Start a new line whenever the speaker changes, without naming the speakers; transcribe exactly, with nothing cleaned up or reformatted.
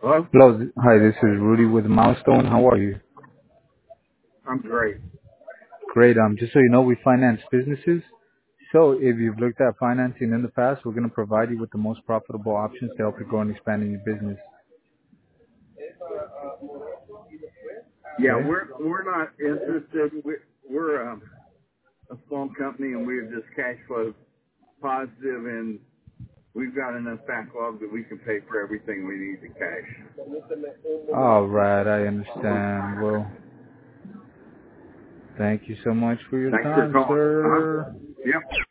Hello?
Hello. th- Hi, this is Rudy with Milestone. How are you?
I'm great.
Great. Um, just so you know, we finance businesses. So if you've looked at financing in the past, we're going to provide you with the most profitable options to help you grow and expand in your business.
Yeah,
Okay?
we're we're not interested. We're, we're um, a small company and we're just cash flow positive, and we've got enough backlog that we can pay for everything we need in cash.
All right. I understand. Well, thank you so much for your
Thanks for
time,
calling. Uh huh.
sir.
Yep.